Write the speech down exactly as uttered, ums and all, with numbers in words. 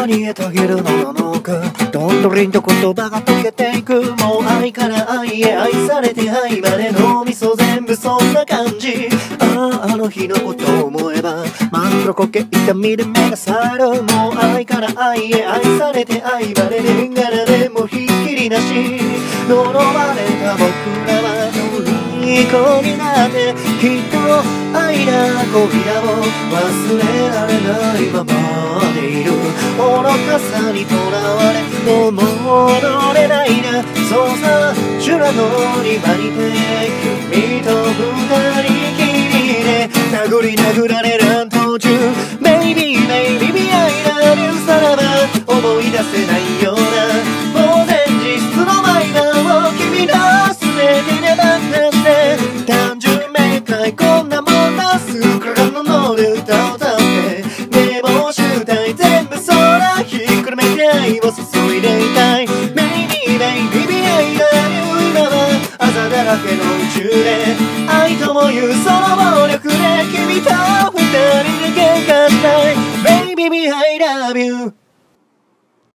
何へたげるのなのか、どんどりんと言葉が溶けていく。もう愛から愛へ愛されて愛まで脳みそ全部そんな感じ。あああの日のことを思えばマングロコケ痛みで目が覚める。もう愛から愛へ愛されて愛まで年がらでもひっきりなし。呪われた僕らは虜になってきっと愛だ恋だを忘れられないままでいる。愚かさにとらわれもう戻れないな。そうさ修羅の庭にて君と二人きりで殴り殴られ乱闘中 Baby baby baby I love you さらば思い出せないような呆然自失の毎晩を君の全てで爆破して単純明快こんなもんだスクラムので歌を歌って寝坊集体全部空ひっくるめて愛を注いでいたい Baby baby baby I love you 今はあざだらけの宇宙で愛ともいうその暴力で君と二人で喧嘩したい Baby baby I love you